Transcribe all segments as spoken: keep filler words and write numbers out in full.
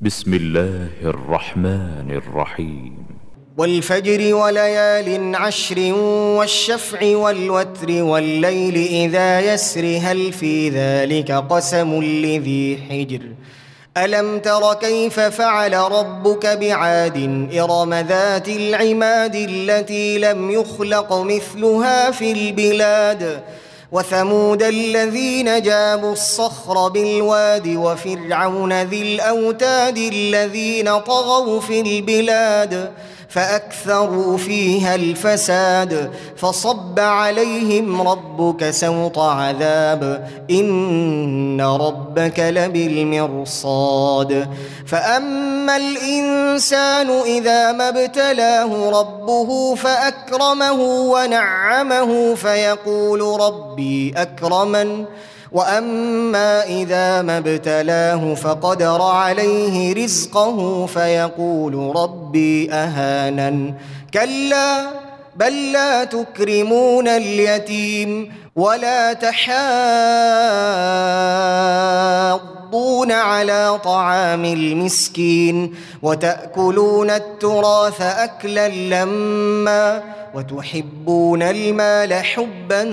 بسم الله الرحمن الرحيم. والفجر وليال عشر والشفع والوتر والليل إذا يسر هل في ذلك قسم لذي حجر ألم تر كيف فعل ربك بعاد إرم ذات العماد التي لم يخلق مثلها في البلاد وثمود الذين جابوا الصخر بالواد وفرعون ذي الأوتاد الذين طغوا في البلاد فأكثروا فيها الفساد فصب عليهم ربك سوط عذاب إن ربك لبالمرصاد فأما الإنسان إذا ما ابتلاه ربه فأكرمه ونعمه فيقول ربي أكرمن وأما إذا ما ابتلاه فقدر عليه رزقه فيقول ربي أهانن كلا بل لا تكرمون اليتيم ولا تحاضون على طعام المسكين وتأكلون التراث أكلا لما وتحبون المال حبا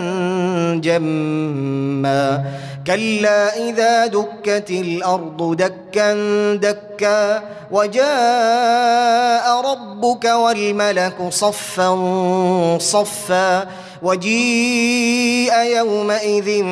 جما كلا إذا دكت الأرض دكا دكا وجاء ربك والملك صفا صفا وجيء يومئذ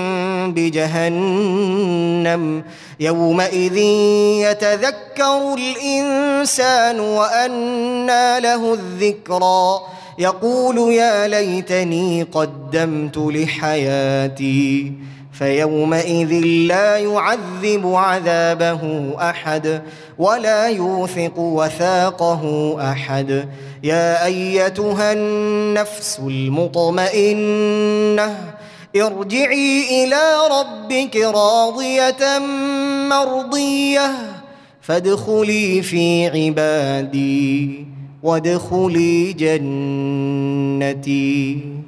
بجهنم يومئذ يتذكر الإنسان وأنى له الذكرى يقول يا ليتني قدمت لحياتي فيومئذ لا يعذب عذابه أحد ولا يوثق وثاقه أحد يا أيتها النفس المطمئنة ارجعي إلى ربك راضية مرضية فادخلي في عبادي وادخلي جنتي.